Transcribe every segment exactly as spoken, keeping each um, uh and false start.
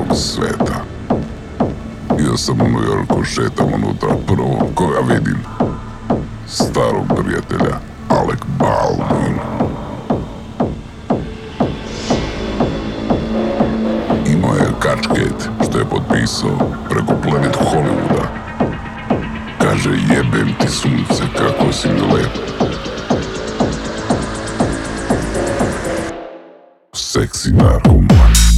ovog sveta. Ja sam u New Yorku, šetam unutra, prvo koga vidim, starog prijatelja, Alec Baldwin. Imao je kačket što je potpisao preko Planet Hollywooda. Kaže, jebem ti sunce, kako si mi lep. Seksi narkoman.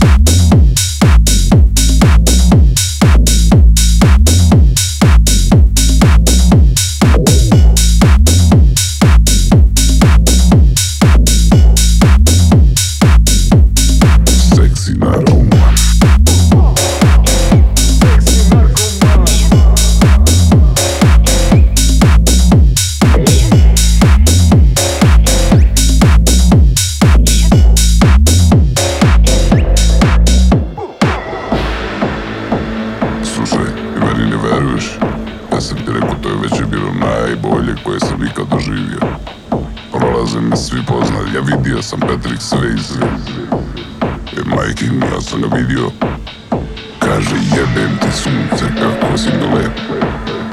Ja sam ti rekao, to je već je bilo najbolje koje sam ikad doživio. Prolaze me svi poznati, ja vidio sam Patrick Swayze. E, majke mi, ja sam ga vidio. Kaže, jebem ti sunce, kako si mi lep.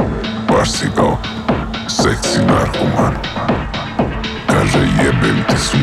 Baš si kao seksi narkoman. Kaže, jebem ti sunce.